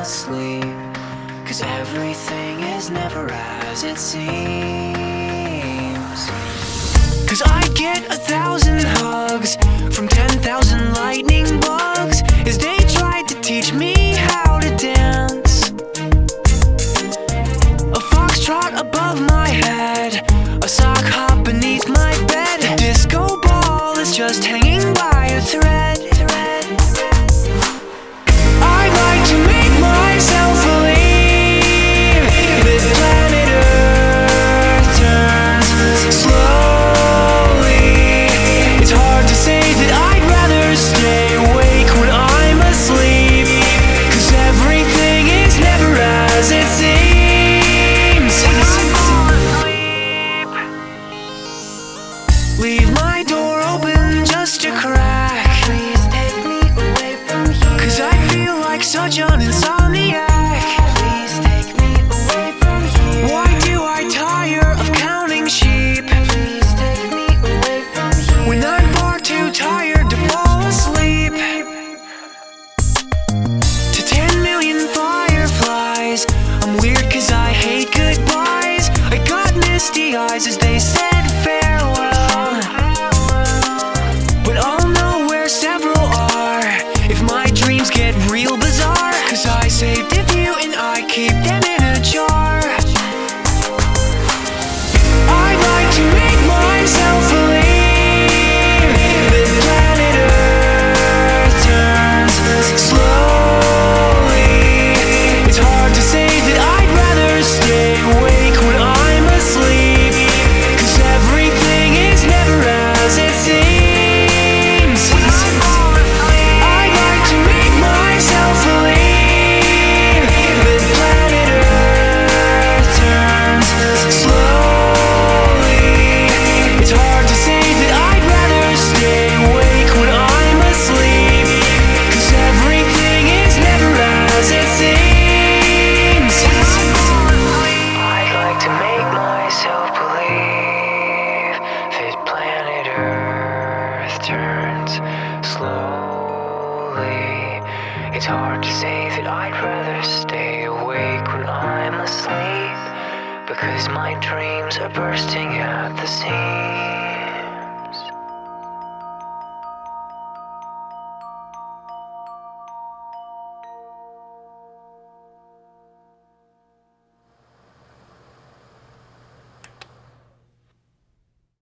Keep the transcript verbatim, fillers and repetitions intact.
asleep. Cause everything is never as it seems. Cause I get a thousand hugs from ten thousand lightning bugs as they tried to teach me how to dance. A foxtrot above my head, a sock hop beneath my bed. A disco ball is just hanging by a thread. I like to make myself believe that planet Earth turns slowly. It's hard to say that I'd rather stay awake when I'm asleep. Cause everything is never as it seems. Leave my door open just a crack. Please take me away from here. Cause I feel like such an insomniac. Please take me away from here. Why do I tire of counting sheep? Please take me away from here. When I'm far too tired to fall asleep. To ten million fireflies, I'm weird cause I hate goodbyes. I got misty eyes as they said farewell. But I'll know where several are if my dreams get real bizarre. Cause I saved a few and I keep them in a jar. I'd like to make myself believe that planet Earth turns slowly. It's hard to say that I'd rather stay awake when I'm asleep. Cause everything is never as it seems. I'd like to make myself believe that planet Earth turns slowly. It's hard to say that I'd rather stay awake when I'm asleep. Cause everything is never as it seems. I'd like to make myself believe that planet Earth turns slowly. It's hard to say that I'd rather stay awake when I'm asleep. Because my dreams are bursting at the seams.